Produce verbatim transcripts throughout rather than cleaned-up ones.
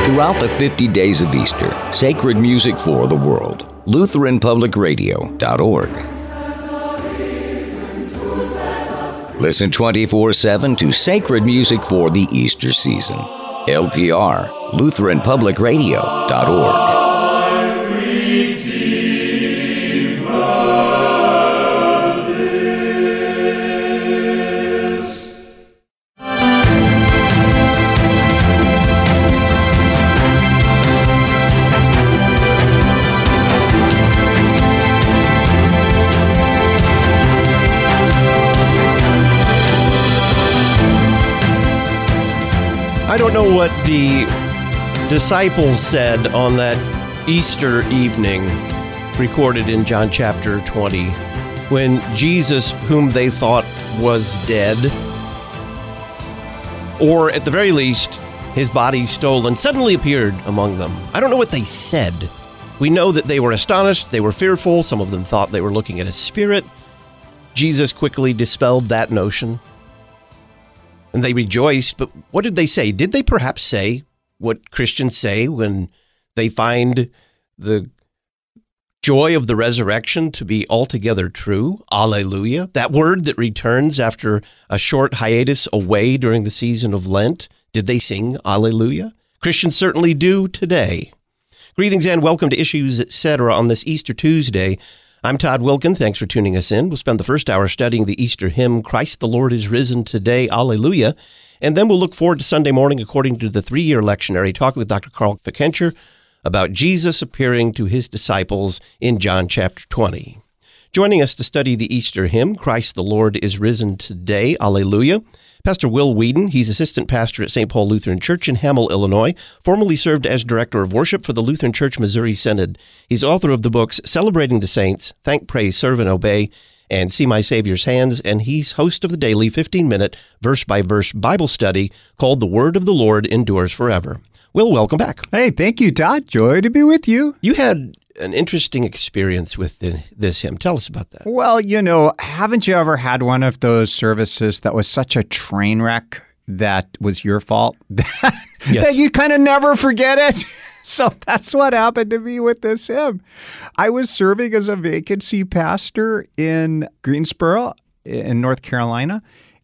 Throughout the fifty days of Easter, sacred music for the world. Lutheran Public Radio dot org. Listen twenty-four seven to sacred music for the Easter season. L P R, Lutheran Public Radio dot org. I don't know what the disciples said on that Easter evening recorded in John chapter twenty when Jesus, whom they thought was dead, or at the very least, his body stolen, suddenly appeared among them. I don't know what they said. We know that they were astonished, they were fearful, some of them thought they were looking at a spirit. Jesus quickly dispelled that notion. And they rejoiced, but what did they say? Did they perhaps say what Christians say when they find the joy of the resurrection to be altogether true? Alleluia. That word that returns after a short hiatus away during the season of Lent. Did they sing Alleluia? Christians certainly do today. Greetings and welcome to Issues, et cetera on this Easter Tuesday. I'm Todd Wilkin. Thanks for tuning us in. We'll spend the first hour studying the Easter hymn, Christ the Lord is Risen Today, Alleluia. And then we'll look forward to Sunday morning according to the three-year lectionary, talking with Doctor Carl Fickenscher about Jesus appearing to his disciples in John chapter twenty. Joining us to study the Easter hymn, Christ the Lord is Risen Today, Alleluia, Pastor Will Whedon. He's assistant pastor at Saint Paul Lutheran Church in Hamel, Illinois, formerly served as director of worship for the Lutheran Church Missouri Synod. He's author of the books Celebrating the Saints, Thank, Praise, Serve, and Obey, and See My Savior's Hands, and he's host of the daily fifteen-minute verse-by-verse Bible study called The Word of the Lord Endures Forever. Will, welcome back. Hey, thank you, Todd. Joy to be with you. You had an interesting experience with the, this hymn. Tell us about that. Well, you know, haven't you ever had one of those services that was such a train wreck that was your fault? That, yes. that you kind of never forget it? So that's what happened to me with this hymn. I was serving as a vacancy pastor in Greensboro in North Carolina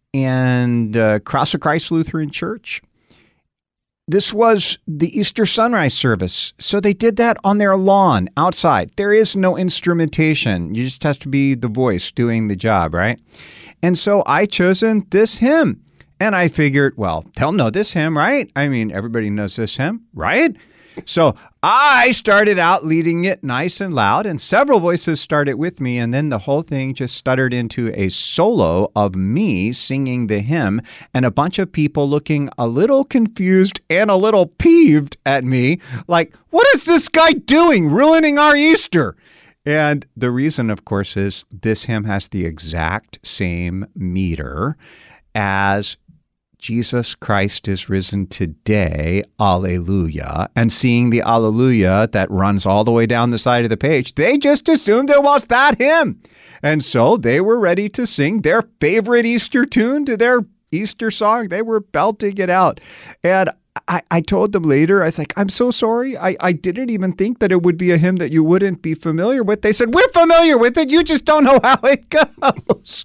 and uh, Cross of Christ Lutheran Church. This was the Easter sunrise service. So they did that on their lawn outside. There is no instrumentation. You just have to be the voice doing the job, right? And so I chosen this hymn. And I figured, well, they'll know this hymn, right? I mean, everybody knows this hymn, right? So I started out leading it nice and loud, and several voices started with me, and then the whole thing just stuttered into a solo of me singing the hymn, and a bunch of people looking a little confused and a little peeved at me, like, what is this guy doing, ruining our Easter? And the reason, of course, is this hymn has the exact same meter as Jesus Christ is risen today, Alleluia. And seeing the Alleluia that runs all the way down the side of the page, they just assumed it was that hymn. And so they were ready to sing their favorite Easter tune to their Easter song. They were belting it out. And I, I told them later, I was like, I'm so sorry. I, I didn't even think that it would be a hymn that you wouldn't be familiar with. They said, we're familiar with it. You just don't know how it goes.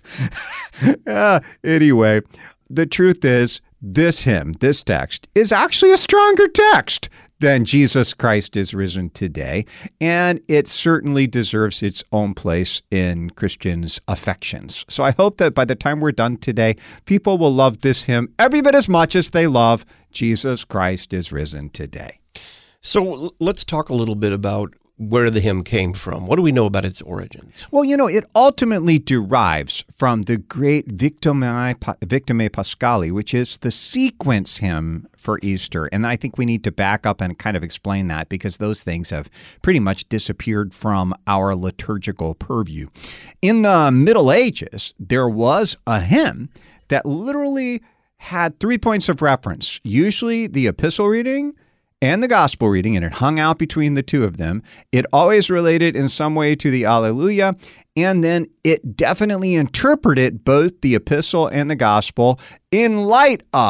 uh, anyway, the truth is, this hymn, this text, is actually a stronger text than Jesus Christ is risen today, and it certainly deserves its own place in Christians' affections. So I hope that by the time we're done today, people will love this hymn every bit as much as they love Jesus Christ is risen today. So let's talk a little bit about where the hymn came from. What do we know about its origins? Well, you know, it ultimately derives from the great Victimae, Victimae Paschali, which is the sequence hymn for Easter. And I think we need to back up and kind of explain that because those things have pretty much disappeared from our liturgical purview. In the Middle Ages, there was a hymn that literally had three points of reference, usually the epistle reading and the gospel reading, and it hung out between the two of them. It always related in some way to the Alleluia, and then it definitely interpreted both the epistle and the gospel in light of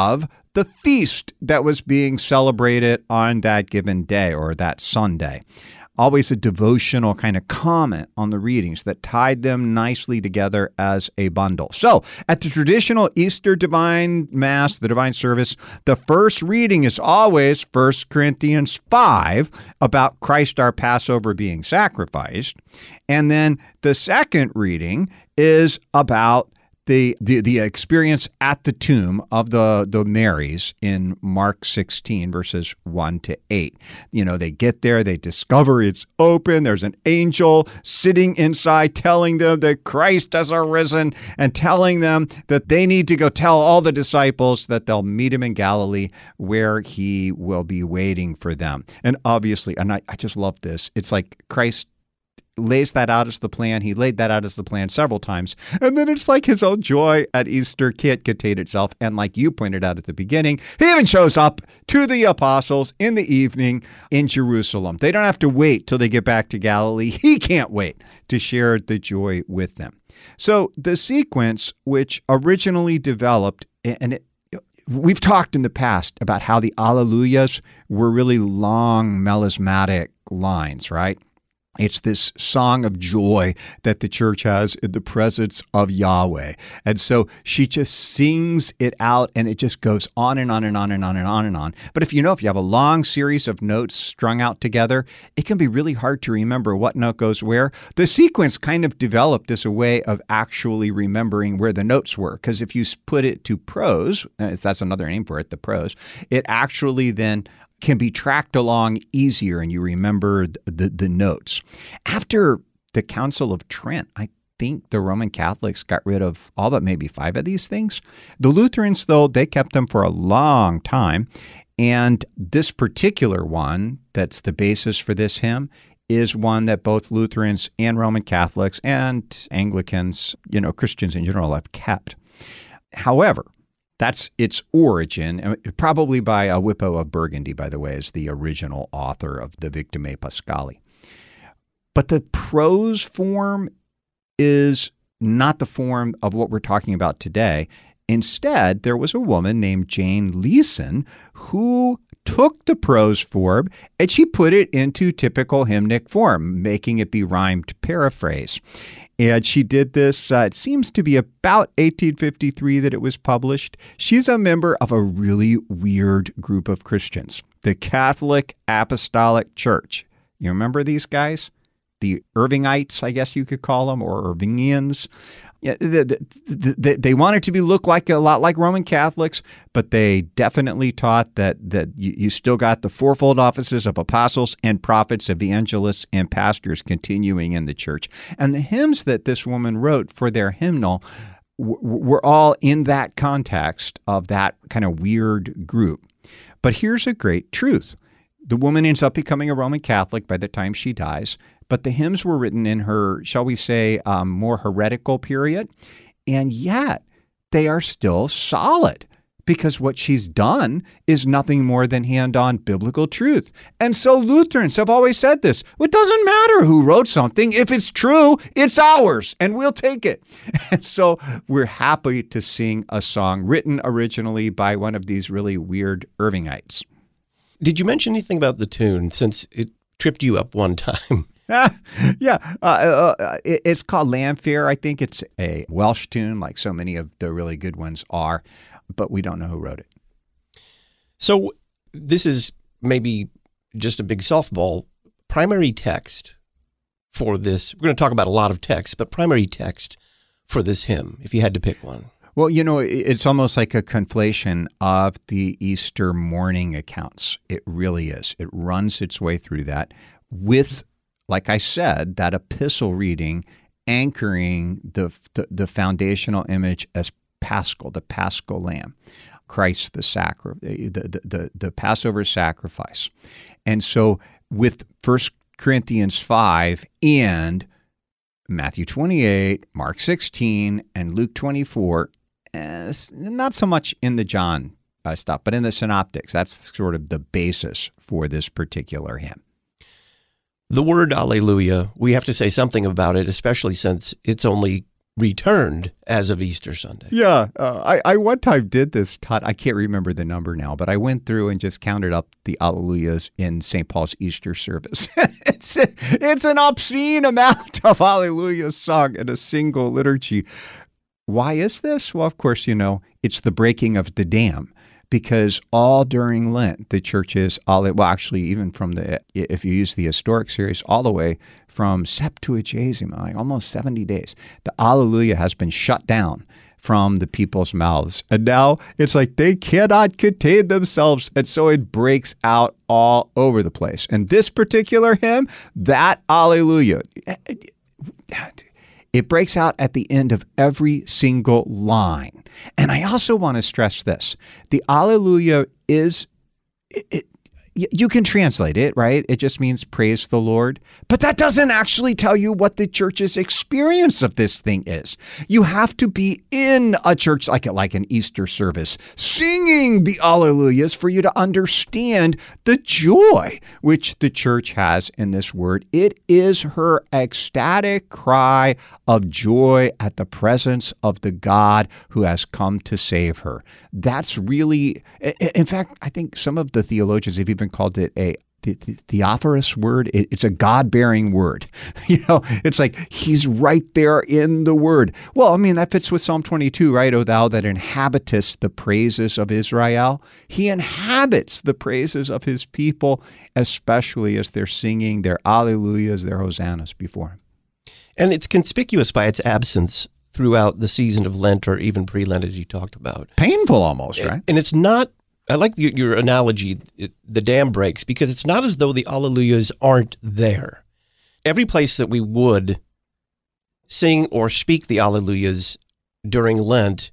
the feast that was being celebrated on that given day or that Sunday. Always a devotional kind of comment on the readings that tied them nicely together as a bundle. So, at the traditional Easter Divine Mass, the Divine Service, the first reading is always First Corinthians five about Christ our Passover being sacrificed. And then the second reading is about The, the the experience at the tomb of the, the Marys in Mark sixteen, verses one to eight. You know, they get there, they discover it's open, there's an angel sitting inside telling them that Christ has arisen and telling them that they need to go tell all the disciples that they'll meet him in Galilee where he will be waiting for them. And obviously, and I, I just love this, it's like Christ lays that out as the plan. He laid that out as the plan several times. And then it's like his own joy at Easter can't contain itself. And like you pointed out at the beginning, he even shows up to the apostles in the evening in Jerusalem. They don't have to wait till they get back to Galilee. He can't wait to share the joy with them. So the sequence, which originally developed, and it, we've talked in the past about how the Alleluias were really long melismatic lines, right? It's this song of joy that the church has in the presence of Yahweh. And so she just sings it out, and it just goes on and on and on and on and on and on. But if you know, if you have a long series of notes strung out together, it can be really hard to remember what note goes where. The sequence kind of developed as a way of actually remembering where the notes were. Because if you put it to prose, that's another name for it, the prose, it actually then can be tracked along easier and you remember the, the notes. After the Council of Trent, I think the Roman Catholics got rid of all but maybe five of these things. The Lutherans, though, they kept them for a long time. And this particular one that's the basis for this hymn is one that both Lutherans and Roman Catholics and Anglicans, you know, Christians in general have kept. However, that's its origin, probably by uh, Wippo of Burgundy, by the way, is the original author of the Victimae Pascali. But the prose form is not the form of what we're talking about today. Instead, there was a woman named Jane Leeson who took the prose form and she put it into typical hymnic form, making it be rhymed paraphrase. And she did this, uh, it seems to be about eighteen fifty-three that it was published. She's a member of a really weird group of Christians, the Catholic Apostolic Church. You remember these guys? The Irvingites, I guess you could call them, or Irvingians. Yeah, they, they, they wanted to be look like a lot like Roman Catholics, but they definitely taught that that you, you still got the fourfold offices of apostles and prophets, evangelists, and pastors continuing in the church. And the hymns that this woman wrote for their hymnal w- were all in that context of that kind of weird group. But here's a great truth. The woman ends up becoming a Roman Catholic by the time she dies, but the hymns were written in her, shall we say, um, more heretical period, and yet they are still solid because what she's done is nothing more than hand on biblical truth. And so Lutherans have always said this. It doesn't matter who wrote something. If it's true, it's ours, and we'll take it. And so we're happy to sing a song written originally by one of these really weird Irvingites. Did you mention anything about the tune, since it tripped you up one time? yeah, uh, uh, it, it's called Lanfear. I think it's a Welsh tune, like so many of the really good ones are, but we don't know who wrote it. So this is maybe just a big softball. Primary text for this, we're going to talk about a lot of text, but primary text for this hymn, if you had to pick one. Well, you know, it's almost like a conflation of the Easter morning accounts. It really is. It runs its way through that with, like I said, that epistle reading anchoring the, the, the foundational image as Paschal, the Paschal Lamb, Christ the sacri- the, the, the, the Passover sacrifice. And so with First Corinthians five and Matthew twenty-eight, Mark sixteen, and Luke twenty-four, Uh, not so much in the John uh, stuff, but in the synoptics. That's sort of the basis for this particular hymn. The word Alleluia, we have to say something about it, especially since it's only returned as of Easter Sunday. Yeah, uh, I, I one time did this, Todd. I can't remember the number now, but I went through and just counted up the Alleluias in Saint Paul's Easter service. it's, it's an obscene amount of Alleluias sung in a single liturgy. Why is this? Well, of course, you know, it's the breaking of the dam. Because all during Lent, the churches, all well, actually, even from the, if you use the historic series, all the way from Septuagesima, like almost seventy days, the Alleluia has been shut down from the people's mouths. And now it's like they cannot contain themselves. And so it breaks out all over the place. And this particular hymn, that Alleluia, it breaks out at the end of every single line. And I also want to stress this. The Alleluia is, it, it, you can translate it, right? It just means praise the Lord. But that doesn't actually tell you what the church's experience of this thing is. You have to be in a church like like an Easter service, singing the Alleluias for you to understand the joy which the church has in this word. It is her ecstatic cry of joy at the presence of the God who has come to save her. That's really, in fact, I think some of the theologians have even called it a the, the, theophorus word. It, it's a God-bearing word. You know, it's like he's right there in the word. Well, I mean, that fits with Psalm twenty-two, right? O thou that inhabitest the praises of Israel. He inhabits the praises of his people, especially as they're singing their alleluias, their hosannas before him. And it's conspicuous by its absence throughout the season of Lent or even pre-Lent, as you talked about. Painful almost, right? And, and it's not, I like your, your analogy, it, the dam breaks, because it's not as though the Alleluias aren't there. Every place that we would sing or speak the Alleluias during Lent,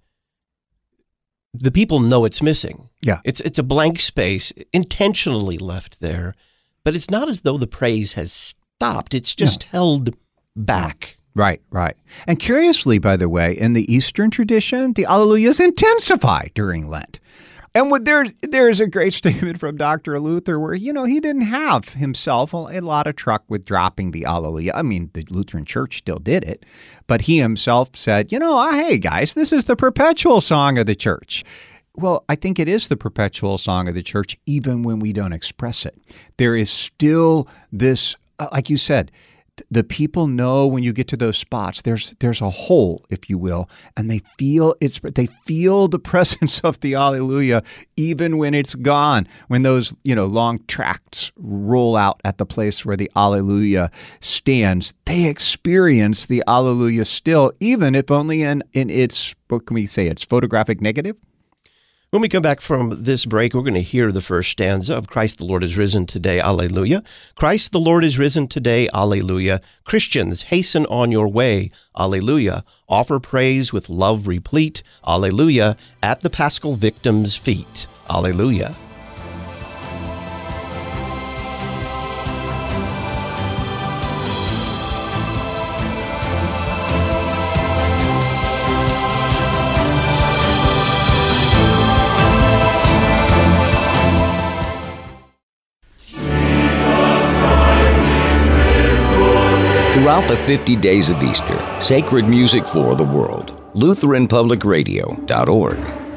the people know it's missing. Yeah. It's, it's a blank space intentionally left there, but it's not as though the praise has stopped. It's just no. held back. Right, right. And curiously, by the way, in the Eastern tradition, the Alleluias intensify during Lent. And what there, there's a great statement from Doctor Luther where, you know, he didn't have himself a lot of truck with dropping the Alleluia. I mean, the Lutheran Church still did it, but he himself said, you know, hey, guys, this is the perpetual song of the church. Well, I think it is the perpetual song of the church, even when we don't express it. There is still this, like you said, the people know when you get to those spots, there's there's a hole, if you will, and they feel it's they feel the presence of the Alleluia even when it's gone. When those you know long tracts roll out at the place where the Alleluia stands, they experience the Alleluia still, even if only in in its what can we say? Its photographic negative. When we come back from this break, we're going to hear the first stanza of Christ the Lord is risen today, alleluia. Christ the Lord is risen today, alleluia. Christians, hasten on your way, alleluia. Offer praise with love replete, alleluia, at the Paschal victim's feet, alleluia. Throughout the fifty days of Easter, sacred music for the world. Lutheran Public Radio dot org.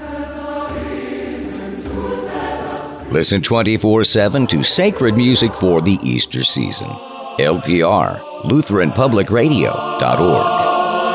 Listen twenty-four seven to sacred music for the Easter season. L P R, Lutheran Public Radio dot org.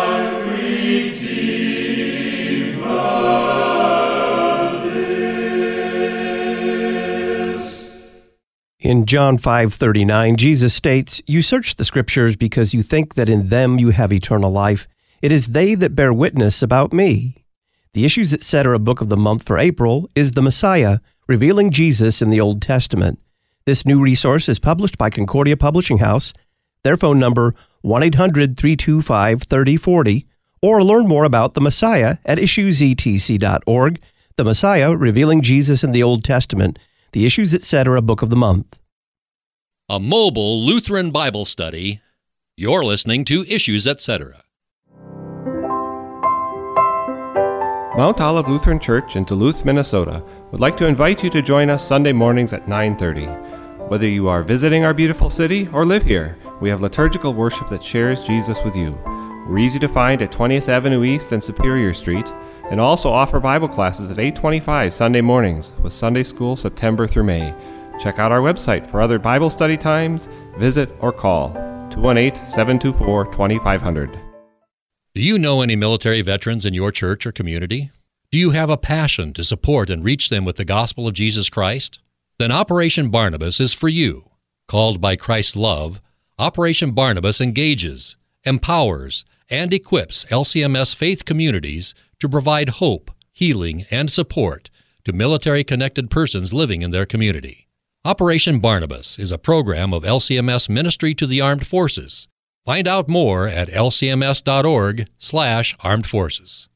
In John five thirty-nine, Jesus states, "You search the Scriptures because you think that in them you have eternal life. It is they that bear witness about me." The Issues Etc. book of the month for April is The Messiah, Revealing Jesus in the Old Testament. This new resource is published by Concordia Publishing House. Their phone number, one eight hundred, three two five, three oh four oh, or learn more about The Messiah at issues e t c dot org. The Messiah, Revealing Jesus in the Old Testament. The Issues Etc. book of the month. A mobile Lutheran Bible study. You're listening to Issues Etc. Mount Olive Lutheran Church in Duluth, Minnesota would like to invite you to join us Sunday mornings at nine thirty. Whether you are visiting our beautiful city or live here, we have liturgical worship that shares Jesus with you. We're easy to find at twentieth Avenue East and Superior Street, and also offer Bible classes at eight twenty-five Sunday mornings with Sunday School September through May. Check out our website for other Bible study times, visit or call two one eight, seven two four, two five zero zero. Do you know any military veterans in your church or community? Do you have a passion to support and reach them with the gospel of Jesus Christ? Then Operation Barnabas is for you. Called by Christ's love, Operation Barnabas engages, empowers, and equips L C M S faith communities to provide hope, healing, and support to military-connected persons living in their community. Operation Barnabas is a program of L C M S Ministry to the Armed Forces. Find out more at l c m s dot org slash armed forces.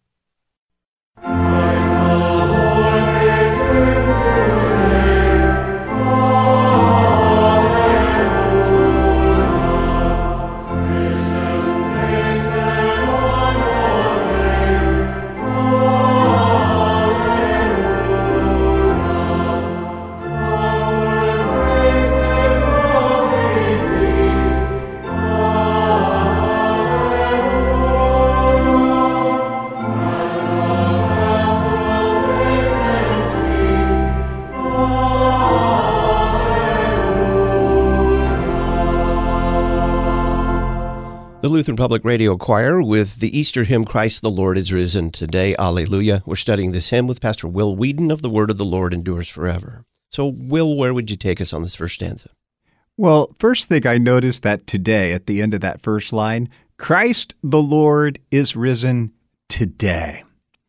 The Lutheran Public Radio Choir with the Easter hymn, Christ the Lord is Risen Today, Alleluia. We're studying this hymn with Pastor Will Whedon of The Word of the Lord Endures Forever. So, Will, where would you take us on this first stanza? Well, first thing I noticed that today, at the end of that first line, Christ the Lord is risen today.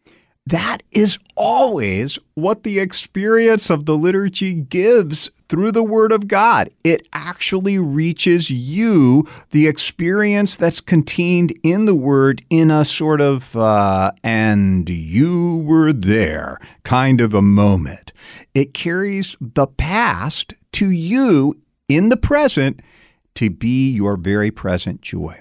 That is always what the experience of the liturgy gives through the Word of God. It actually reaches you, the experience that's contained in the Word, in a sort of, uh, and you were there kind of a moment. It carries the past to you in the present to be your very present joy.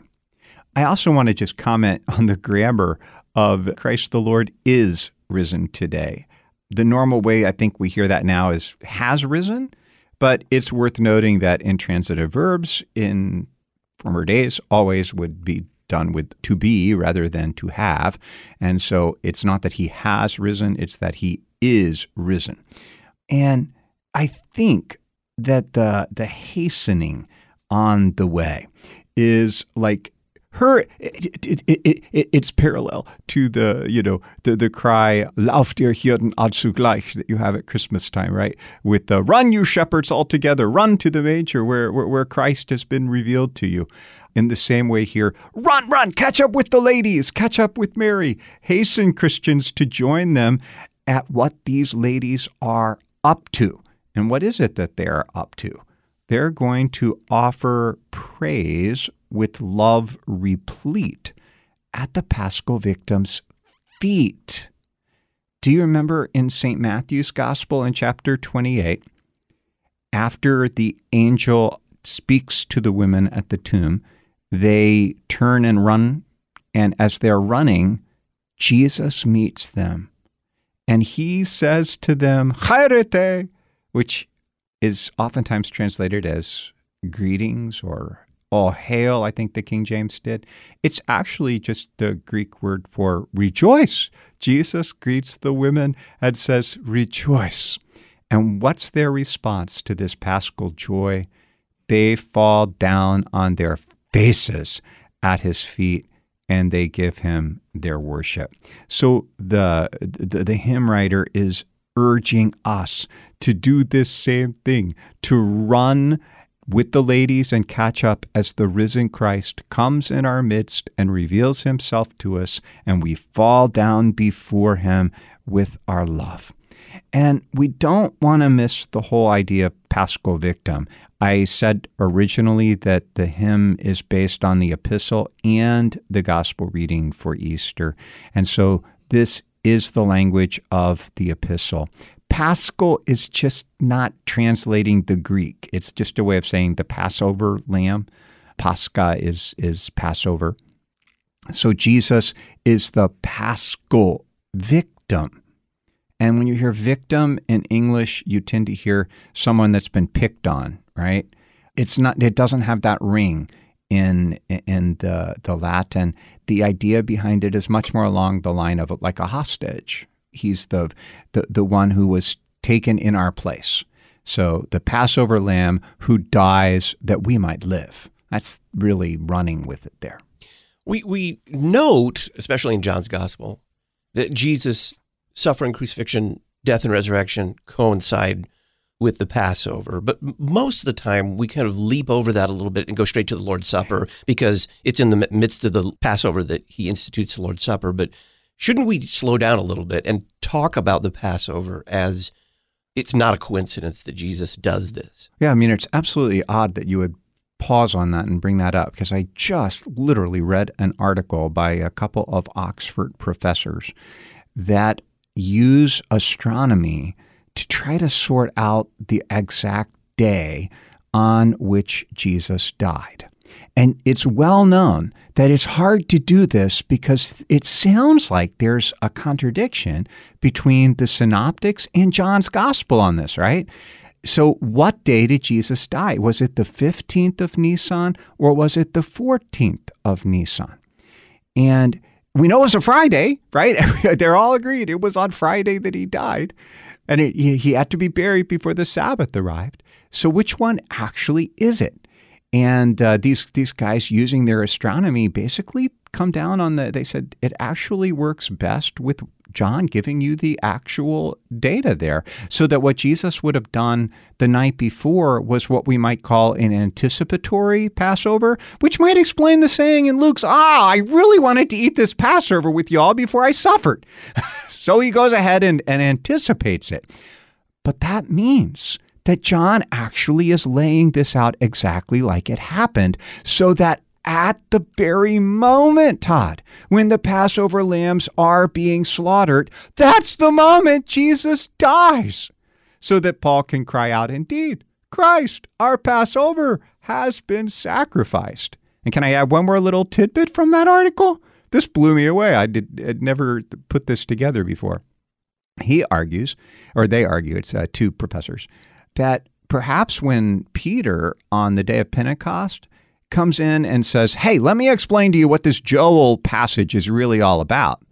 I also want to just comment on the grammar of Christ the Lord is risen today. The normal way I think we hear that now is has risen, but it's worth noting that intransitive verbs in former days always would be done with to be rather than to have. And so it's not that he has risen, it's that he is risen. And I think that the the hastening on the way is like her, it, it, it, it, it's parallel to the, you know, the, the cry, Lauf dir Hirten allzugleich, that you have at Christmas time, right? With the run, you shepherds all together, run to the manger where, where, where Christ has been revealed to you. In the same way here, run, run, catch up with the ladies, catch up with Mary. Hasten, Christians, to join them at what these ladies are up to. And what is it that they are up to? They're going to offer praise with love replete at the Paschal victim's feet. Do you remember in Saint Matthew's Gospel in chapter twenty-eight, after the angel speaks to the women at the tomb, they turn and run, and as they're running, Jesus meets them. And he says to them, Chairete, which is oftentimes translated as greetings or all hail, I think the King James did. It's actually just the Greek word for rejoice. Jesus greets the women and says, rejoice. And what's their response to this paschal joy? They fall down on their faces at his feet and they give him their worship. So the, the, the hymn writer is urging us to do this same thing, to run with the ladies and catch up as the risen Christ comes in our midst and reveals himself to us, and we fall down before him with our love. And we don't want to miss the whole idea of Paschal Victim. I said originally that the hymn is based on the epistle and the gospel reading for Easter. And so this is the language of the epistle. Paschal is just not translating the Greek. It's just a way of saying the Passover lamb. Pascha is, is Passover. So Jesus is the Paschal victim. And when you hear victim in English, you tend to hear someone that's been picked on, right? It's not, it doesn't have that ring. in in the the Latin. The idea behind it is much more along the line of like a hostage. He's the the, the one who was taken in our place. So the Passover lamb who dies that we might live. That's really running with it there. We we note, especially in John's Gospel, that Jesus' suffering, crucifixion, death, and resurrection coincide with the Passover. But most of the time, we kind of leap over that a little bit and go straight to the Lord's Supper because it's in the midst of the Passover that he institutes the Lord's Supper. But shouldn't we slow down a little bit and talk about the Passover as it's not a coincidence that Jesus does this? Yeah, I mean, it's absolutely odd that you would pause on that and bring that up because I just literally read an article by a couple of Oxford professors that use astronomy to try to sort out the exact day on which Jesus died. And it's well known that it's hard to do this because it sounds like there's a contradiction between the synoptics and John's gospel on this, right? So what day did Jesus die? Was it the fifteenth of Nisan or was it the fourteenth of Nisan? And we know it was a Friday, right? They're all agreed it was on Friday that he died. And it, he had to be buried before the Sabbath arrived. So which one actually is it? And uh, these these guys using their astronomy basically come down on the, they said it actually works best with John giving you the actual data there. So that what Jesus would have done the night before was what we might call an anticipatory Passover, which might explain the saying in Luke's, ah, I really wanted to eat this Passover with y'all before I suffered. So he goes ahead and, and anticipates it. But that means that John actually is laying this out exactly like it happened, so that at the very moment, Todd, when the Passover lambs are being slaughtered, that's the moment Jesus dies, so that Paul can cry out, indeed, Christ, our Passover, has been sacrificed. And can I add one more little tidbit from that article? This blew me away. I did I'd never put this together before. He argues, or they argue, it's uh, two professors, that perhaps when Peter on the day of Pentecost comes in and says, hey, let me explain to you what this Joel passage is really all about.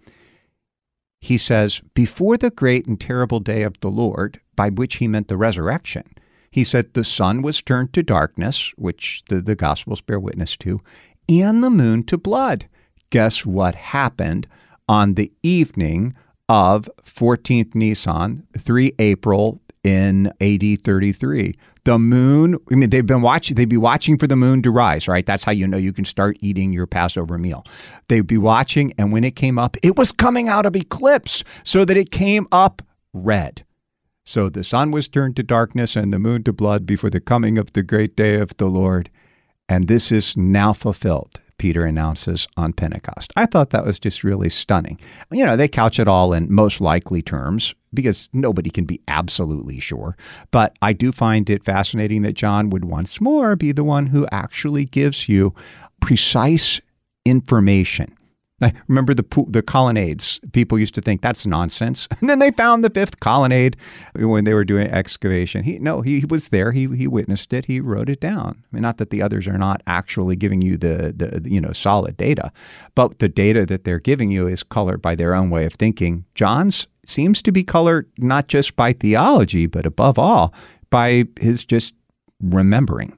He says, before the great and terrible day of the Lord, by which he meant the resurrection, he said the sun was turned to darkness, which the, the Gospels bear witness to, and the moon to blood. Guess what happened on the evening of fourteenth Nisan, the third of April in A D thirty-three? The moon, I mean, they've been watching, they'd be watching for the moon to rise, right? That's how you know you can start eating your Passover meal. They'd be watching, and when it came up, it was coming out of eclipse, so that it came up red. So the sun was turned to darkness and the moon to blood before the coming of the great day of the Lord. And this is now fulfilled, Peter announces on Pentecost. I thought that was just really stunning. You know, they couch it all in most likely terms because nobody can be absolutely sure. But I do find it fascinating that John would once more be the one who actually gives you precise information. I remember the the colonnades. People used to think that's nonsense. And then they found the fifth colonnade when they were doing excavation. He no, he, he was there. He he witnessed it. He wrote it down. I mean, not that the others are not actually giving you the the you know solid data, but the data that they're giving you is colored by their own way of thinking. John's seems to be colored not just by theology, but above all by his just remembering.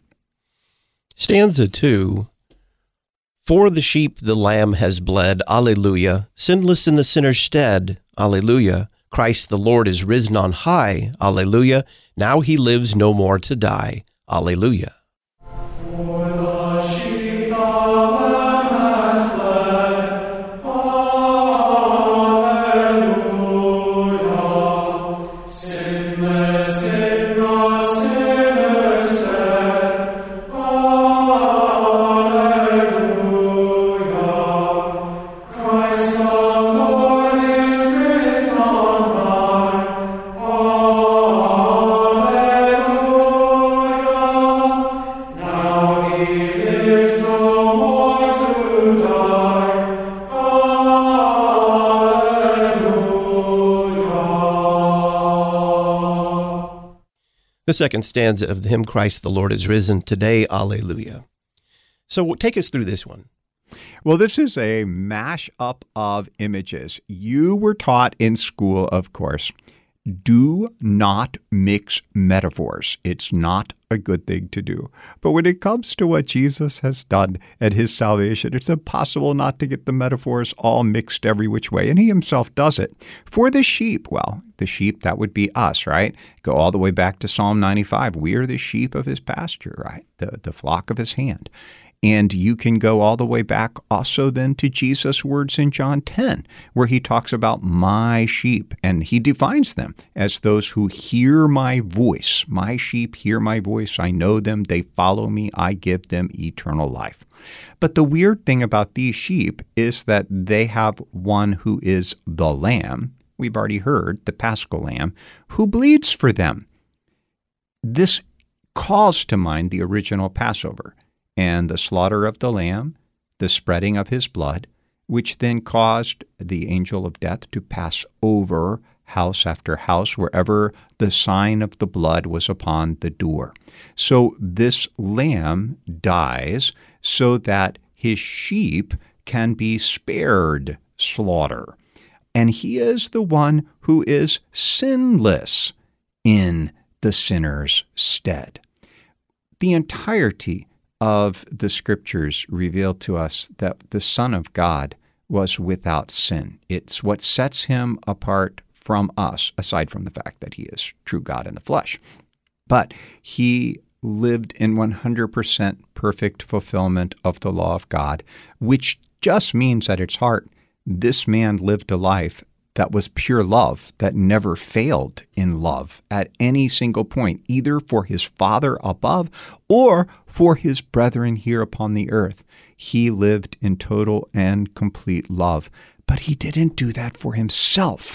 Stanza two. For the sheep the Lamb has bled, Alleluia. Sinless in the sinner's stead, Alleluia. Christ the Lord is risen on high, Alleluia. Now he lives no more to die, Alleluia. For the sheep the Lamb has bled, Alleluia. Sinless in the sinner's stead, The second stanza of the hymn, Christ the Lord is risen, today, Alleluia. So take us through this one. Well, this is a mash-up of images. You were taught in school, of course, do not mix metaphors. It's not a good thing to do. But when it comes to what Jesus has done and his salvation, it's impossible not to get the metaphors all mixed every which way. And he himself does it. For the sheep, well, the sheep, that would be us, right? Go all the way back to Psalm ninety-five. We are the sheep of his pasture, right? The, the flock of his hand. And you can go all the way back also then to Jesus' words in John ten, where he talks about my sheep, and he defines them as those who hear my voice. My sheep hear my voice. I know them. They follow me. I give them eternal life. But the weird thing about these sheep is that they have one who is the lamb. We've already heard, the Paschal lamb, who bleeds for them. This calls to mind the original Passover and the slaughter of the lamb, the spreading of his blood, which then caused the angel of death to pass over house after house wherever the sign of the blood was upon the door. So this lamb dies so that his sheep can be spared slaughter. And he is the one who is sinless in the sinner's stead. The entirety of the Scriptures reveal to us that the Son of God was without sin. It's what sets him apart from us, aside from the fact that he is true God in the flesh. But he lived in one hundred percent perfect fulfillment of the law of God, which just means at its heart, this man lived a life that was pure love, that never failed in love at any single point, either for his Father above or for his brethren here upon the earth. He lived in total and complete love, but he didn't do that for himself.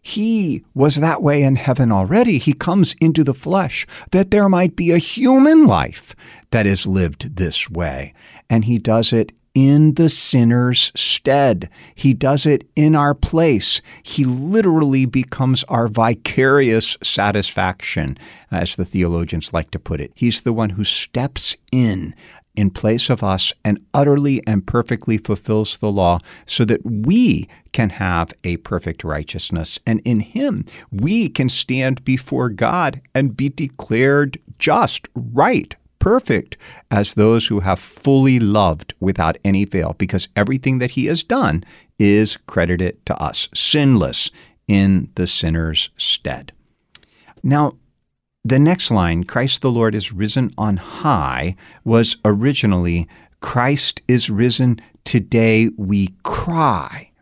He was that way in heaven already. He comes into the flesh that there might be a human life that is lived this way, and he does it in the sinner's stead. He does it in our place. He literally becomes our vicarious satisfaction, as the theologians like to put it. He's the one who steps in in place of us and utterly and perfectly fulfills the law so that we can have a perfect righteousness. And in him, we can stand before God and be declared just, right, perfect as those who have fully loved without any fail, because everything that he has done is credited to us, sinless in the sinner's stead. Now, the next line, Christ the Lord is risen on high, was originally, Christ is risen, today we cry.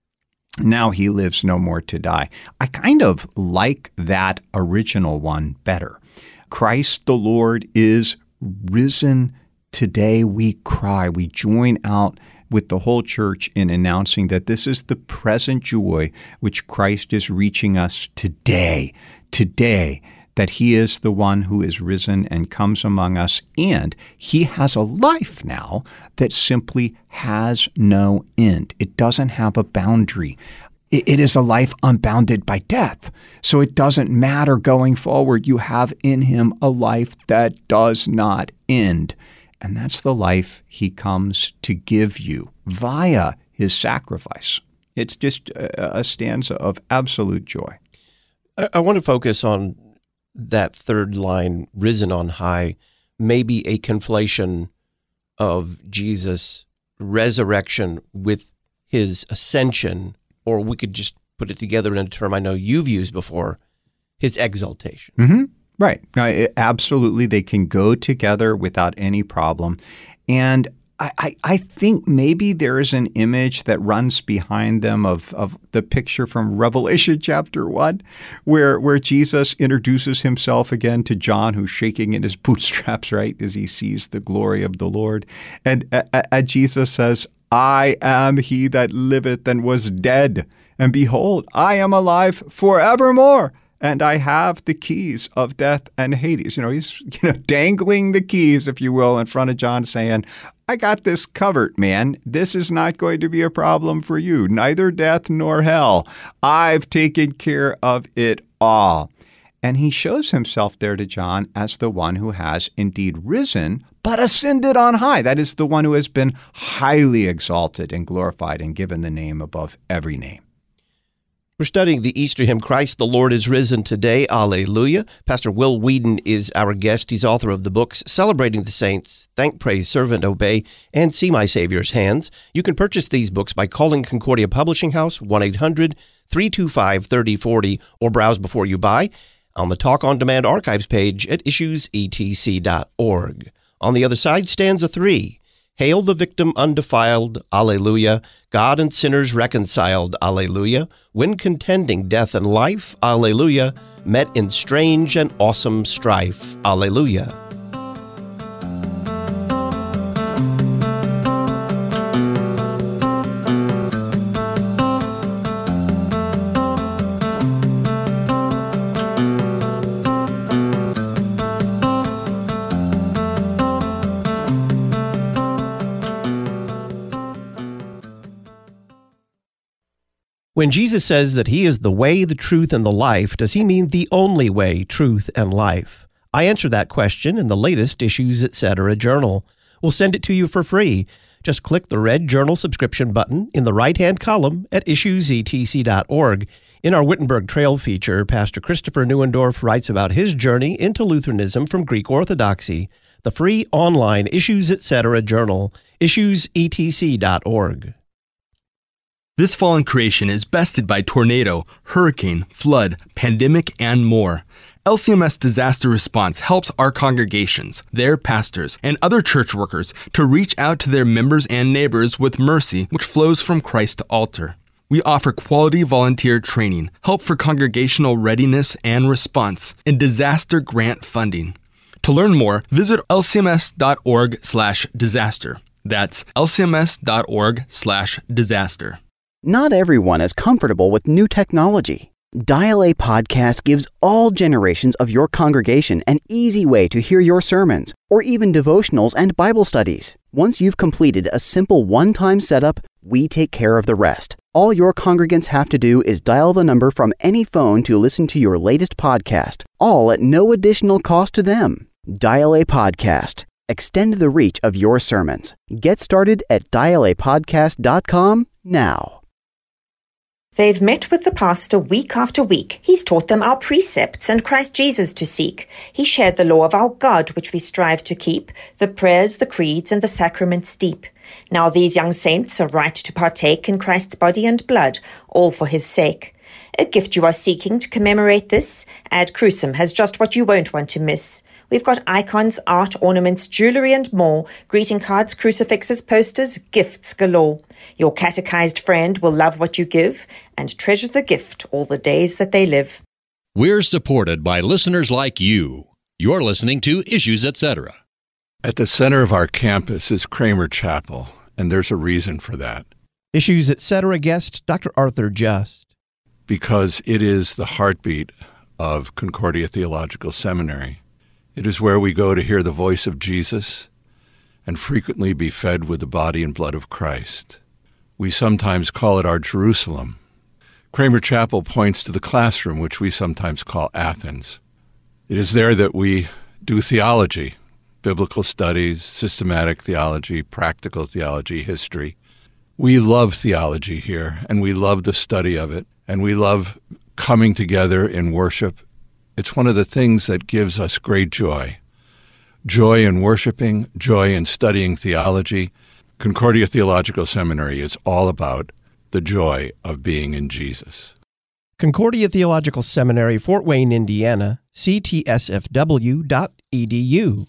Now he lives no more to die. I kind of like that original one better. Christ the Lord is risen, today we cry. We join out with the whole church in announcing that this is the present joy which Christ is reaching us today, today, that he is the one who is risen and comes among us, and he has a life now that simply has no end. It doesn't have a boundary. It is a life unbounded by death. So it doesn't matter going forward. You have in him a life that does not end. And that's the life he comes to give you via his sacrifice. It's just a stanza of absolute joy. I, I want to focus on that third line, risen on high, maybe a conflation of Jesus' resurrection with his ascension. Or we could just put it together in a term I know you've used before, his exaltation. Mm-hmm. Right. No, it, absolutely. They can go together without any problem. And I, I, I think maybe there is an image that runs behind them of, of the picture from Revelation chapter one, where, where Jesus introduces himself again to John, who's shaking in his bootstraps, right, as he sees the glory of the Lord. And uh, uh, Jesus says, I am he that liveth and was dead, and behold, I am alive forevermore, and I have the keys of death and Hades. You know, he's you know dangling the keys, if you will, in front of John, saying, I got this covered, man. This is not going to be a problem for you, neither death nor hell. I've taken care of it all. And he shows himself there to John as the one who has indeed risen, but ascended on high. That is the one who has been highly exalted and glorified and given the name above every name. We're studying the Easter hymn, Christ the Lord is Risen Today, Alleluia. Pastor Will Whedon is our guest. He's author of the books Celebrating the Saints, Thank, Praise, Servant, Obey, and See My Savior's Hands. You can purchase these books by calling Concordia Publishing House, one eight hundred three two five three oh four oh, or browse before you buy on the Talk On Demand archives page at issues e t c dot org. On the other side, stanza three. Hail the victim undefiled, Alleluia. God and sinners reconciled, Alleluia. When contending death and life, Alleluia. Met in strange and awesome strife, Alleluia. When Jesus says that he is the way, the truth, and the life, does he mean the only way, truth, and life? I answer that question in the latest Issues Etc. journal. We'll send it to you for free. Just click the red journal subscription button in the right-hand column at issues e t c dot org. In our Wittenberg Trail feature, Pastor Christopher Neuendorf writes about his journey into Lutheranism from Greek Orthodoxy. The free online Issues Etc. journal, issues e t c dot org. This fallen creation is bested by tornado, hurricane, flood, pandemic, and more. L C M S Disaster Response helps our congregations, their pastors, and other church workers to reach out to their members and neighbors with mercy which flows from Christ to altar. We offer quality volunteer training, help for congregational readiness and response, and disaster grant funding. To learn more, visit l c m s dot org slash disaster. That's l c m s dot org slash disaster. Not everyone is comfortable with new technology. Dial A Podcast gives all generations of your congregation an easy way to hear your sermons, or even devotionals and Bible studies. Once you've completed a simple one-time setup, we take care of the rest. All your congregants have to do is dial the number from any phone to listen to your latest podcast, all at no additional cost to them. Dial A Podcast. Extend the reach of your sermons. Get started at dial a podcast dot com now. They've met with the pastor week after week. He's taught them our precepts and Christ Jesus to seek. He shared the law of our God, which we strive to keep, the prayers, the creeds, and the sacraments deep. Now these young saints are right to partake in Christ's body and blood, all for his sake. A gift you are seeking to commemorate this? Ad Crucem has just what you won't want to miss. We've got icons, art, ornaments, jewelry, and more. Greeting cards, crucifixes, posters, gifts galore. Your catechized friend will love what you give and treasure the gift all the days that they live. We're supported by listeners like you. You're listening to Issues Etc. At the center of our campus is Kramer Chapel, and there's a reason for that. Issues Etc. guest, Doctor Arthur Just. Because it is the heartbeat of Concordia Theological Seminary. It is where we go to hear the voice of Jesus and frequently be fed with the body and blood of Christ. We sometimes call it our Jerusalem. Kramer Chapel points to the classroom, which we sometimes call Athens. It is there that we do theology, biblical studies, systematic theology, practical theology, history. We love theology here, and we love the study of it, and we love coming together in worship. It's one of the things that gives us great joy. Joy in worshiping, joy in studying theology. Concordia Theological Seminary is all about the joy of being in Jesus. Concordia Theological Seminary, Fort Wayne, Indiana, c t s f w dot e d u.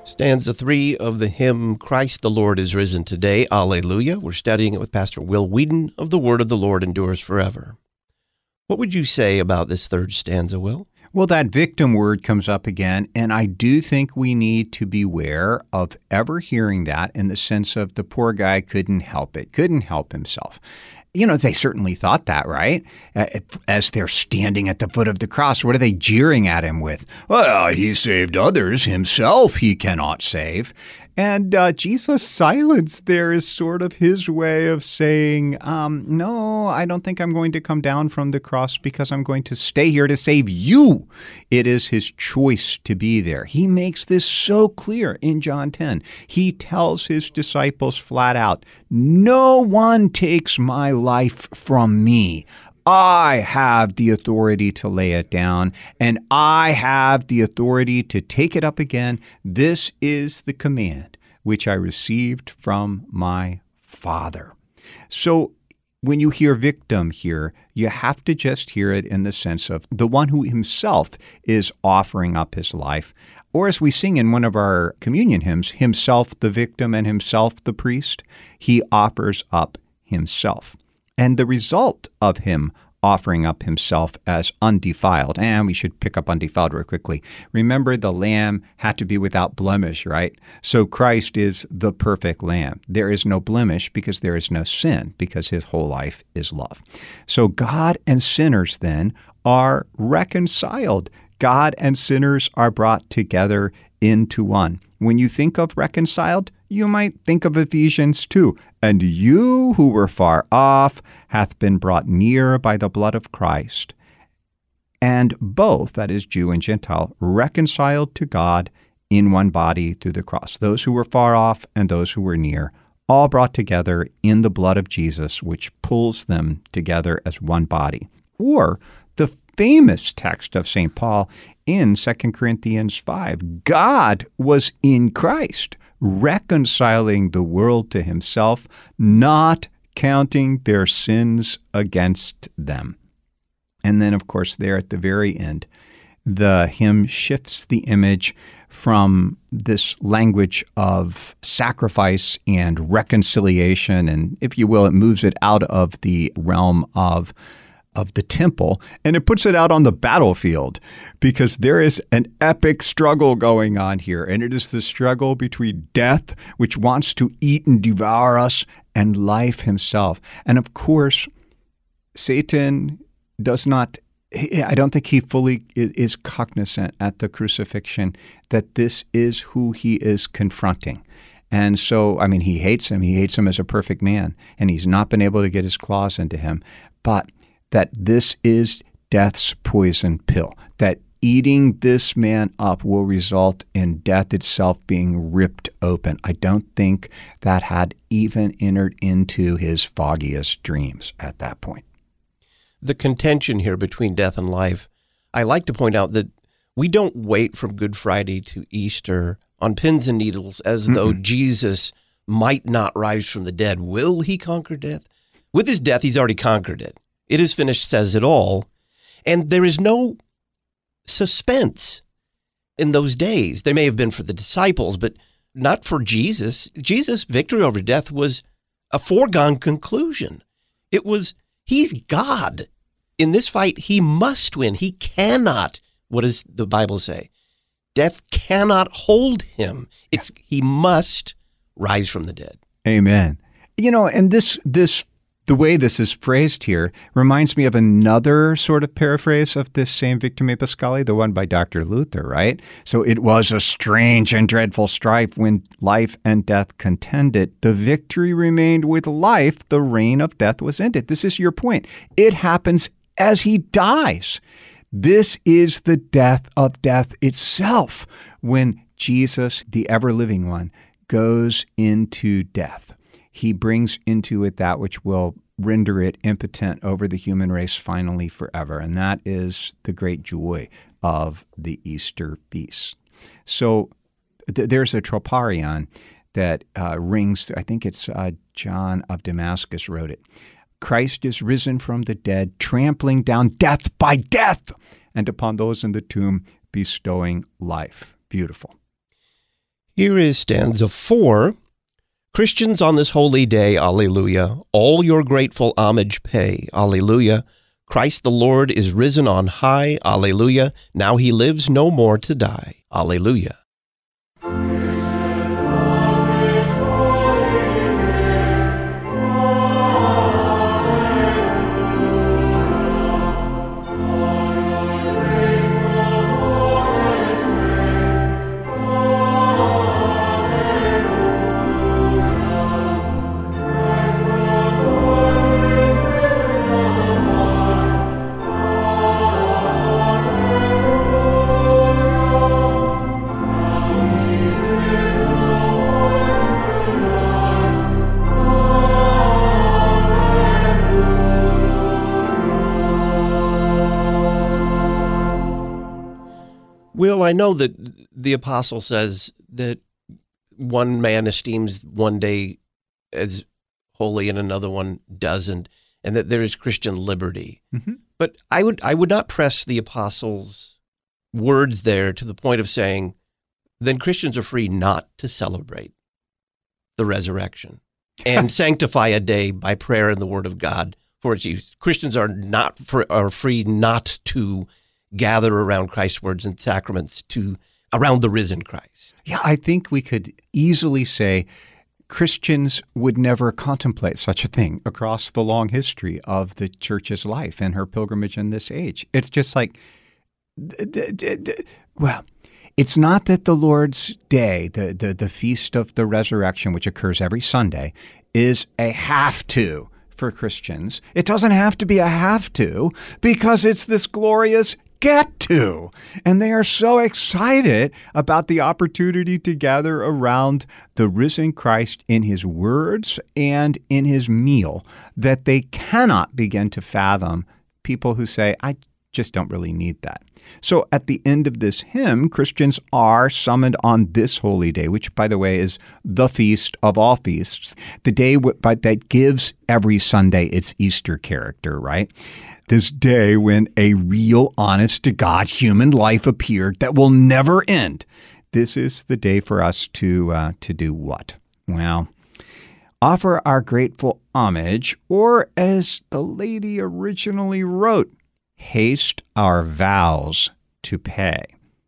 Stanza three of the hymn, Christ the Lord is Risen Today, Alleluia. We're studying it with Pastor Will Whedon of The Word of the Lord Endures Forever. What would you say about this third stanza, Will? Well, that victim word comes up again, and I do think we need to beware of ever hearing that in the sense of the poor guy couldn't help it, couldn't help himself. You know, they certainly thought that, right? As they're standing at the foot of the cross, what are they jeering at him with? Well, he saved others, himself he cannot save. And uh, Jesus' silence there is sort of his way of saying, um, no, I don't think I'm going to come down from the cross because I'm going to stay here to save you. It is his choice to be there. He makes this so clear in John ten. He tells his disciples flat out, no one takes my life from me. I have the authority to lay it down, and I have the authority to take it up again. This is the command which I received from my Father. So when you hear victim here, you have to just hear it in the sense of the one who himself is offering up his life. Or as we sing in one of our communion hymns, himself the victim and himself the priest, he offers up himself. And the result of him offering up himself as undefiled, and we should pick up undefiled real quickly. Remember, the lamb had to be without blemish, right? So Christ is the perfect lamb. There is no blemish because there is no sin, because his whole life is love. So God and sinners then are reconciled. God and sinners are brought together into one. When you think of reconciled, you might think of Ephesians two. And you who were far off hath been brought near by the blood of Christ. And both, that is Jew and Gentile, reconciled to God in one body through the cross. Those who were far off and those who were near, all brought together in the blood of Jesus, which pulls them together as one body. Or the famous text of Saint Paul in Second Corinthians five, God was in Christ, reconciling the world to himself, not counting their sins against them. And then, of course, there at the very end, the hymn shifts the image from this language of sacrifice and reconciliation, and if you will, it moves it out of the realm of of the temple, and it puts it out on the battlefield, because there is an epic struggle going on here, and it is the struggle between death, which wants to eat and devour us, and life himself. And of course, Satan does not, I don't think he fully is cognizant at the crucifixion that this is who he is confronting. And so, I mean, he hates him. He hates him as a perfect man, and he's not been able to get his claws into him. But that this is death's poison pill, that eating this man up will result in death itself being ripped open. I don't think that had even entered into his foggiest dreams at that point. The contention here between death and life, I like to point out that we don't wait from Good Friday to Easter on pins and needles as Mm-mm. though Jesus might not rise from the dead. Will he conquer death? With his death, he's already conquered it. It is finished says it all, and there is no suspense in those days. There may have been for the disciples, but not for Jesus. Jesus' victory over death was a foregone conclusion. It was, he's God. In this fight, he must win. He cannot, what does the Bible say? Death cannot hold him. It's he must rise from the dead. Amen. You know, and this this the way this is phrased here reminds me of another sort of paraphrase of this same Victim e Paschali, the one by Doctor Luther, right? So it was a strange and dreadful strife when life and death contended. The victory remained with life. The reign of death was ended. This is your point. It happens as he dies. This is the death of death itself when Jesus, the ever-living one, goes into death. He brings into it that which will render it impotent over the human race finally forever. And that is the great joy of the Easter feast. So th- there's a troparion that uh, rings, I think it's uh, John of Damascus wrote it. Christ is risen from the dead, trampling down death by death, and upon those in the tomb bestowing life. Beautiful. Here is stanza four. Christians on this holy day, alleluia, all your grateful homage pay, alleluia. Christ the Lord is risen on high, alleluia. Now he lives no more to die, alleluia. Will, I know that the apostle says that one man esteems one day as holy and another one doesn't, and that there is Christian liberty. Mm-hmm. But I would I would not press the apostle's words there to the point of saying, then Christians are free not to celebrate the resurrection and sanctify a day by prayer and the word of God for its use. Christians are not for, are free not to gather around Christ's words and sacraments to around the risen Christ. Yeah, I think we could easily say Christians would never contemplate such a thing across the long history of the church's life and her pilgrimage in this age. It's just like, d- d- d- well, it's not that the Lord's Day, the, the, the Feast of the Resurrection, which occurs every Sunday, is a have to for Christians. It doesn't have to be a have to because it's this glorious get to. And they are so excited about the opportunity to gather around the risen Christ in his words and in his meal that they cannot begin to fathom people who say, I just don't really need that. So at the end of this hymn, Christians are summoned on this holy day, which, by the way, is the feast of all feasts, the day that gives every Sunday its Easter character, right? This day when a real, honest-to-God human life appeared that will never end. This is the day for us to uh, to do what? Well, offer our grateful homage, or as the lady originally wrote, haste our vows to pay.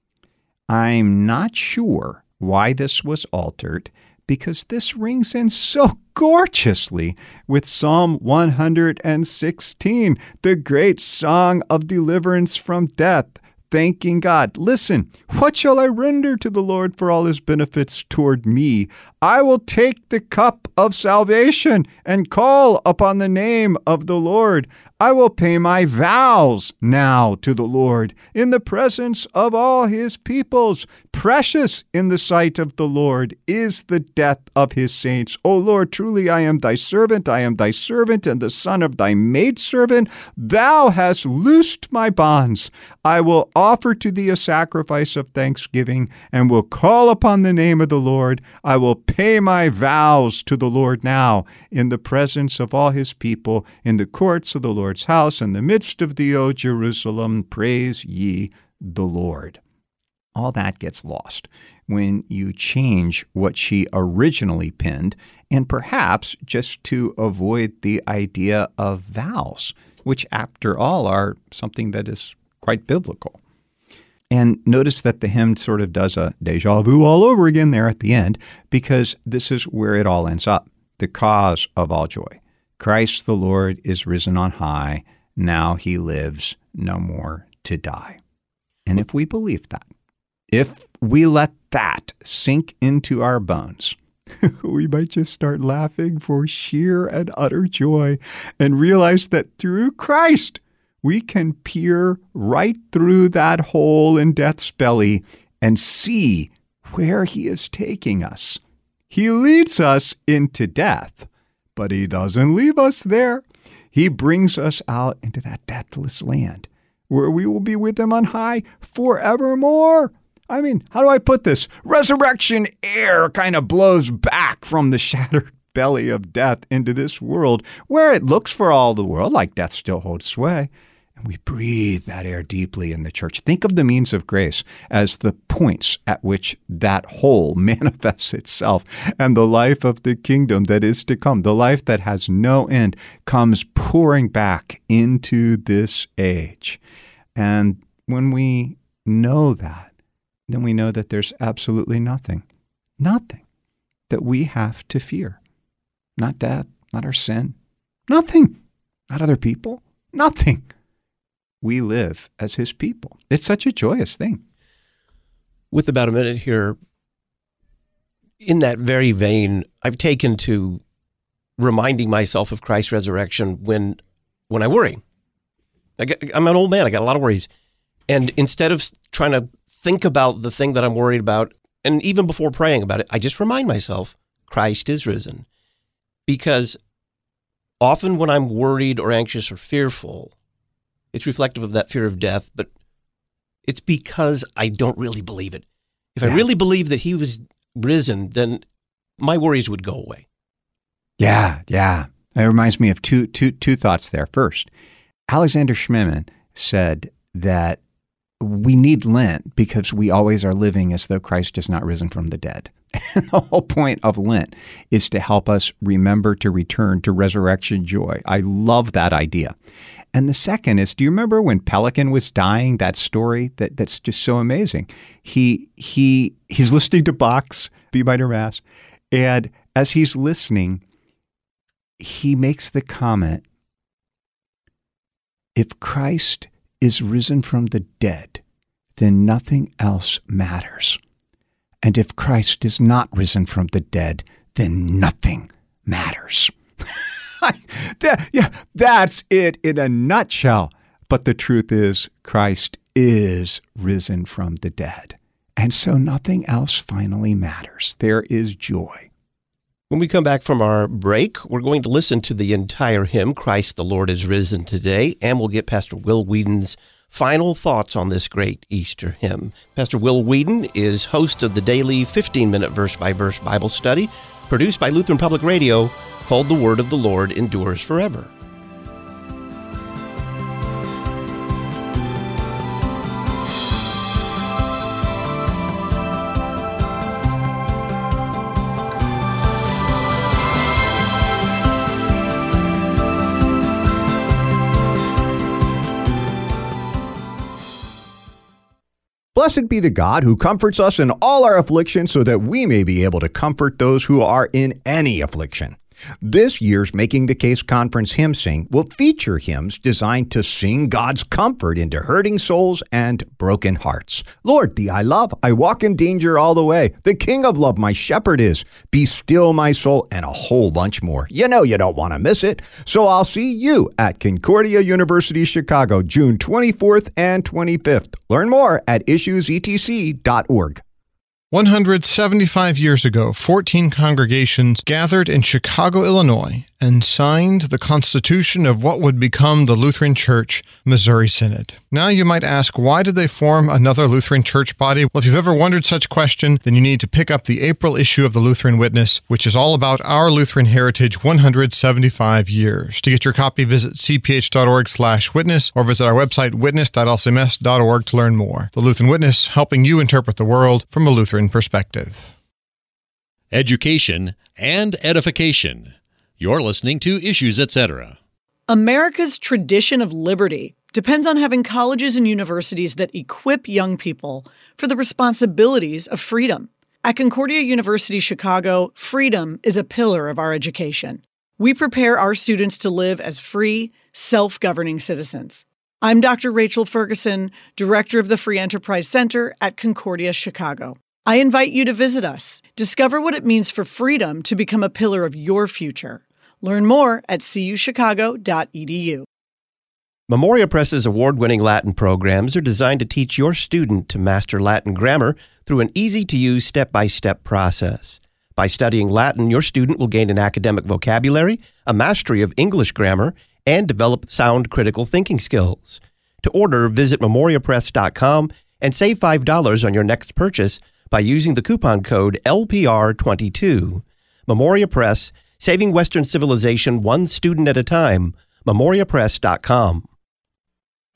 I'm not sure why this was altered, because this rings in so gorgeously with Psalm one hundred sixteen, the great song of deliverance from death, thanking God. Listen, what shall I render to the Lord for all his benefits toward me? I will take the cup of salvation and call upon the name of the Lord. I will pay my vows now to the Lord in the presence of all his peoples. Precious in the sight of the Lord is the death of his saints. O Lord, truly I am thy servant. I am thy servant and the son of thy maidservant. Thou hast loosed my bonds. I will offer to thee a sacrifice of thanksgiving and will call upon the name of the Lord. I will pay my vows to the Lord now in the presence of all his people, in the courts of the Lord's house, in the midst of thee, O Jerusalem. Praise ye the Lord. All that gets lost when you change what she originally penned, and perhaps just to avoid the idea of vows, which after all are something that is quite biblical. And notice that the hymn sort of does a deja vu all over again there at the end, because this is where it all ends up, the cause of all joy. Christ the Lord is risen on high. Now he lives no more to die. And if we believe that, if we let that sink into our bones, we might just start laughing for sheer and utter joy and realize that through Christ, we can peer right through that hole in death's belly and see where he is taking us. He leads us into death, but he doesn't leave us there. He brings us out into that deathless land where we will be with him on high forevermore. I mean, how do I put this? Resurrection air kind of blows back from the shattered belly of death into this world where it looks for all the world like death still holds sway. And we breathe that air deeply in the church. Think of the means of grace as the points at which that whole manifests itself. And the life of the kingdom that is to come, the life that has no end, comes pouring back into this age. And when we know that, then we know that there's absolutely nothing, nothing that we have to fear. Not death, not our sin, nothing, not other people, nothing. We live as his people. It's such a joyous thing. With about a minute here, in that very vein, I've taken to reminding myself of Christ's resurrection when when I worry. I get, I'm an old man. I got a lot of worries. And instead of trying to think about the thing that I'm worried about, and even before praying about it, I just remind myself, Christ is risen. Because often when I'm worried or anxious or fearful, it's reflective of that fear of death, but it's because I don't really believe it. If yeah. I really believed that he was risen, then my worries would go away. Yeah, yeah. It reminds me of two, two, two thoughts there. First, Alexander Schmemann said that we need Lent because we always are living as though Christ is not risen from the dead. And the whole point of Lent is to help us remember to return to resurrection joy. I love that idea. And the second is, do you remember when Pelican was dying, that story that, that's just so amazing? He he he's listening to Bach's B minor Mass, and as he's listening, he makes the comment, if Christ is risen from the dead, then nothing else matters. And if Christ is not risen from the dead, then nothing matters. that, yeah, that's it in a nutshell. But the truth is, Christ is risen from the dead. And so nothing else finally matters. There is joy. When we come back from our break, we're going to listen to the entire hymn, Christ the Lord is Risen Today, and we'll get Pastor Will Whedon's final thoughts on this great Easter hymn. Pastor Will Whedon is host of the daily fifteen-minute verse-by-verse Bible study, produced by Lutheran Public Radio, called The Word of the Lord Endures Forever. Blessed be the God who comforts us in all our affliction so that we may be able to comfort those who are in any affliction. This year's Making the Case Conference Hymn Sing will feature hymns designed to sing God's comfort into hurting souls and broken hearts. Lord, thee I love, I walk in danger all the way. The King of love my shepherd is. Be still my soul, and a whole bunch more. You know you don't want to miss it. So I'll see you at Concordia University Chicago, June twenty-fourth and twenty-fifth. Learn more at issues e t c dot org. one hundred seventy-five years ago, fourteen congregations gathered in Chicago, Illinois, and signed the constitution of what would become the Lutheran Church Missouri Synod. Now you might ask, why did they form another Lutheran church body? Well, if you've ever wondered such a question, then you need to pick up the April issue of the Lutheran Witness, which is all about our Lutheran heritage one hundred seventy-five years. To get your copy, visit c p h dot org slash witness or visit our website witness dot l c m s dot org to learn more. The Lutheran Witness, helping you interpret the world from a Lutheran perspective. Education and edification. You're listening to Issues, et cetera. America's tradition of liberty depends on having colleges and universities that equip young people for the responsibilities of freedom. At Concordia University Chicago, freedom is a pillar of our education. We prepare our students to live as free, self-governing citizens. I'm Doctor Rachel Ferguson, Director of the Free Enterprise Center at Concordia Chicago. I invite you to visit us. Discover what it means for freedom to become a pillar of your future. Learn more at c u chicago dot e d u. Memoria Press's award-winning Latin programs are designed to teach your student to master Latin grammar through an easy-to-use step-by-step process. By studying Latin, your student will gain an academic vocabulary, a mastery of English grammar, and develop sound critical thinking skills. To order, visit memoria press dot com and save five dollars on your next purchase by using the coupon code L P R twenty-two. Memoria Press, saving Western civilization one student at a time. memoria press dot com.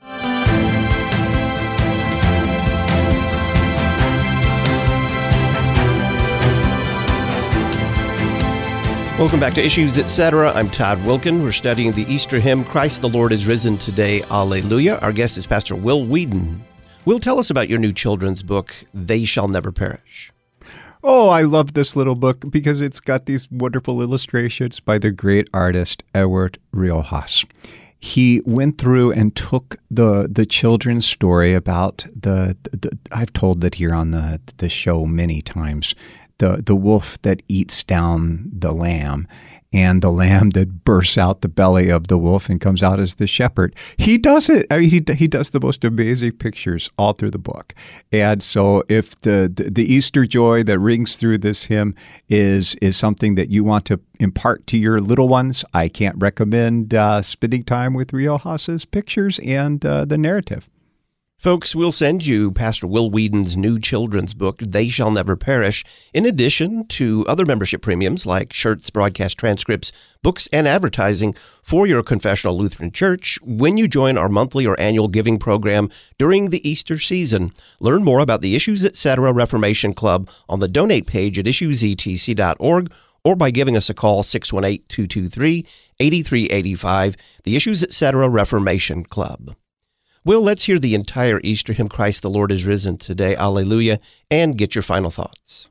Welcome back to Issues Etc. I'm Todd Wilkin. We're studying the Easter hymn, Christ the Lord is Risen Today, Alleluia. Our guest is Pastor Will Weedon. Will, tell us about your new children's book, They Shall Never Perish. Oh, I love this little book because it's got these wonderful illustrations by the great artist Edward Riojas. He went through and took the the children's story about the, the I've told it here on the the show many times, the the wolf that eats down the lamb and the lamb that bursts out the belly of the wolf and comes out as the shepherd. He does it. I mean, he he does the most amazing pictures all through the book. And so if the, the, the Easter joy that rings through this hymn is is something that you want to impart to your little ones, I can't recommend uh, spending time with Riojas's pictures and uh, the narrative. Folks, we'll send you Pastor Will Weedon's new children's book, They Shall Never Perish, in addition to other membership premiums like shirts, broadcast transcripts, books, and advertising for your confessional Lutheran church when you join our monthly or annual giving program during the Easter season. Learn more about the Issues Etc. Reformation Club on the donate page at issues e t c dot org or by giving us a call, six one eight, two two three, eight three eight five, the Issues Etc. Reformation Club. Well, let's hear the entire Easter hymn, Christ the Lord is Risen Today, Alleluia, and get your final thoughts.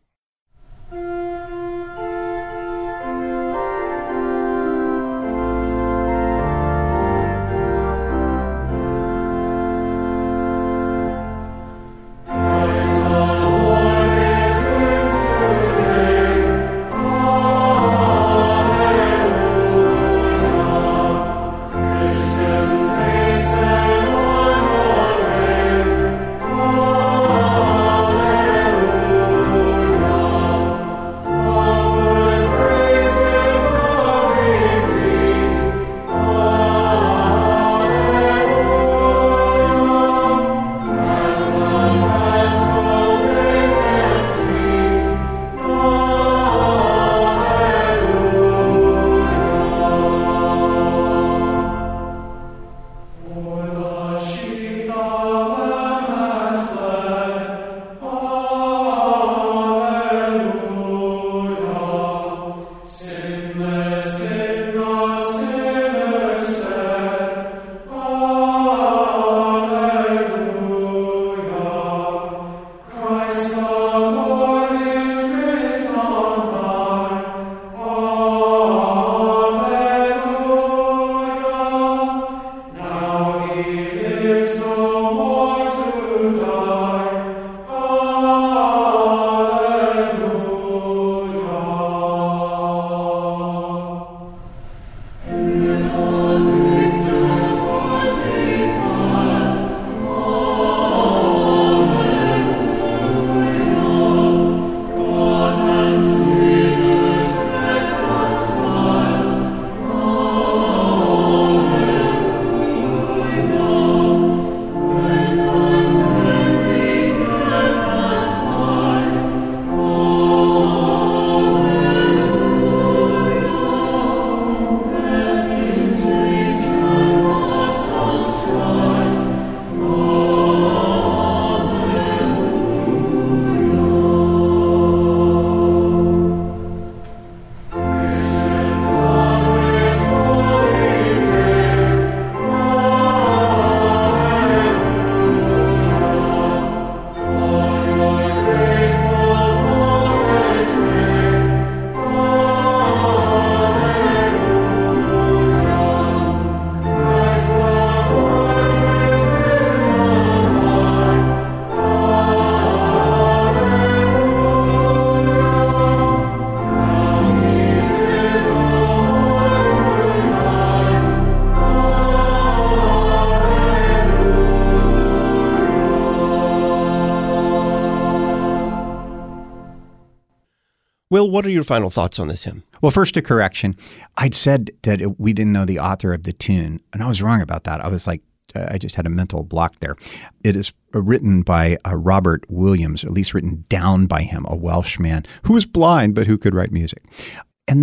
Will, what are your final thoughts on this hymn? Well, first a correction. I'd said that it, we didn't know the author of the tune, and I was wrong about that. I was like, uh, I just had a mental block there. It is written by uh, Robert Williams, or at least written down by him, a Welshman who was blind but who could write music. And then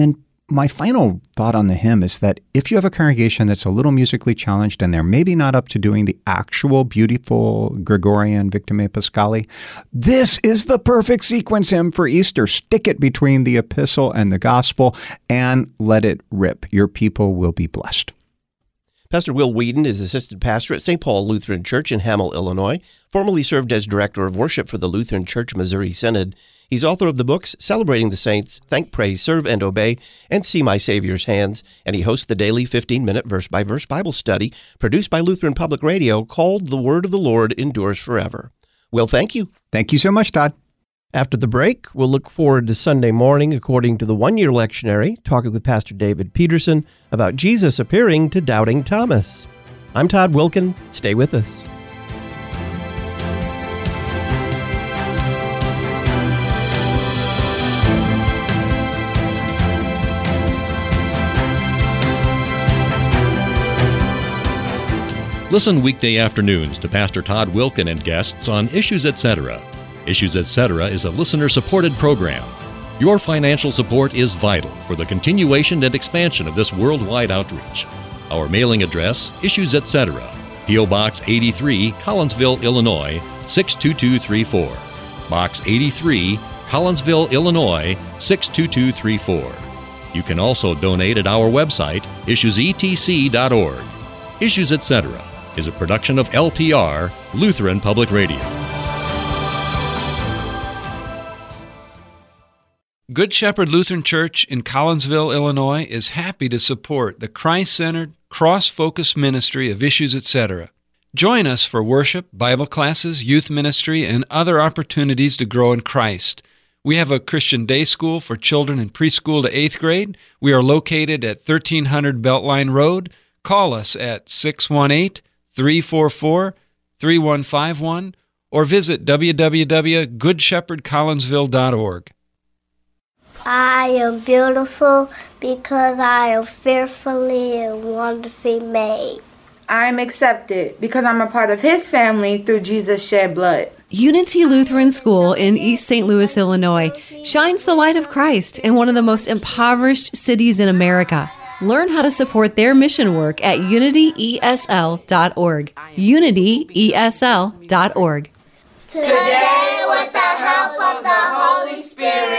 my final thought on the hymn is that if you have a congregation that's a little musically challenged and they're maybe not up to doing the actual beautiful Gregorian Victime Pascali, this is the perfect sequence hymn for Easter. Stick it between the epistle and the gospel and let it rip. Your people will be blessed. Pastor Will Whedon is assistant pastor at Saint Paul Lutheran Church in Hamel, Illinois, formerly served as director of worship for the Lutheran Church Missouri Synod. He's author of the books Celebrating the Saints, Thank, Praise, Serve, and Obey, and See My Savior's Hands, and he hosts the daily fifteen-minute verse-by-verse Bible study produced by Lutheran Public Radio called The Word of the Lord Endures Forever. Will, thank you. Thank you so much, Todd. After the break, we'll look forward to Sunday morning according to the one-year lectionary, talking with Pastor David Peterson about Jesus appearing to doubting Thomas. I'm Todd Wilkin. Stay with us. Listen weekday afternoons to Pastor Todd Wilkin and guests on Issues Etc. Issues Etc. is a listener-supported program. Your financial support is vital for the continuation and expansion of this worldwide outreach. Our mailing address, Issues Etc., P O. Box eighty-three, Collinsville, Illinois, six two two three four. Box eighty-three, Collinsville, Illinois, six two two three four. You can also donate at our website, issues e t c dot org. Issues Etc. is a production of L P R, Lutheran Public Radio. Good Shepherd Lutheran Church in Collinsville, Illinois is happy to support the Christ-centered, cross-focused ministry of Issues Etc. Join us for worship, Bible classes, youth ministry, and other opportunities to grow in Christ. We have a Christian day school for children in preschool to eighth grade. We are located at thirteen hundred Beltline Road. Call us at six one eight, three four four, three one five one or visit w w w dot good shepherd collinsville dot org. I am beautiful because I am fearfully and wonderfully made. I am accepted because I'm a part of His family through Jesus' shed blood. Unity Lutheran School in East Saint Louis, Illinois, shines the light of Christ in one of the most impoverished cities in America. Learn how to support their mission work at unity e s l dot org. unity e s l dot org. Today, with the help of the Holy Spirit,